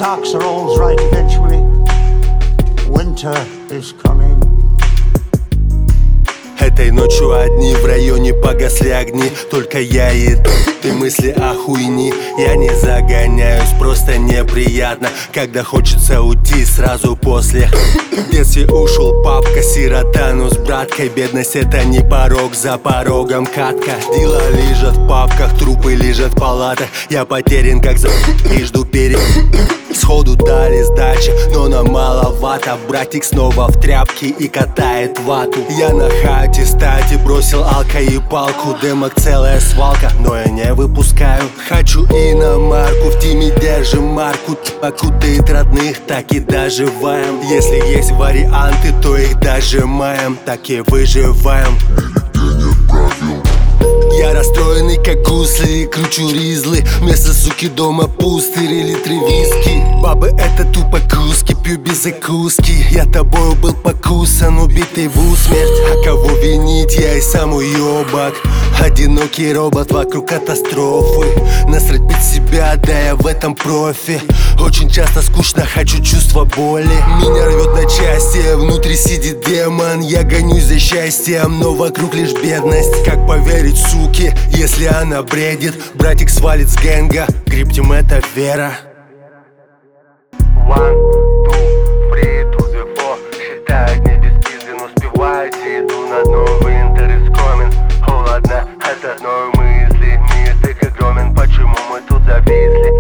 stocks are all right eventually. Winter is coming. Этой ночью одни в районе погасли огни. Только я и ты, мысли о хуйни. Я не загоняюсь, просто неприятно, когда хочется уйти сразу после. В детстве ушел папка, сирота, но с браткой. Бедность — это не порог, за порогом катка. Дела лежат в папках, трупы лежат в палатах. Я потерян как за и жду сходу дали сдачи, но нам маловато. Братик снова в тряпке и катает вату. Я на хате стати бросил алко и палку. Дымок целая свалка, но я не выпускаю. Хочу иномарку, в тиме держим марку. Окутает родных, так и доживаем. Если есть варианты, то их дожимаем. Так и выживаем. Я расстроенный как гусли, кручу ризлы. Вместо суки дома пустырь, литры виски. Бабы — это тупо куски, пью без закуски. Я тобою был покусан, убитый в усмерть. А кого винить, я и сам уёбок. Одинокий робот, вокруг катастрофы. Насрать под себя, да я в этом профи. Очень часто скучно, хочу чувства боли. Меня рвет на части, внутри сидит демон. Я гонюсь за счастьем, но вокруг лишь бедность. Как поверить, суки, если она бредит? Братик свалит с гэнга, криптим — это вера. 1, 2, 3, 2, 4. Считаю дни без пизды, но успеваете. Иду на дно, winter is coming. Холодно от одной мысли. Мир так огромен, почему мы тут зависли?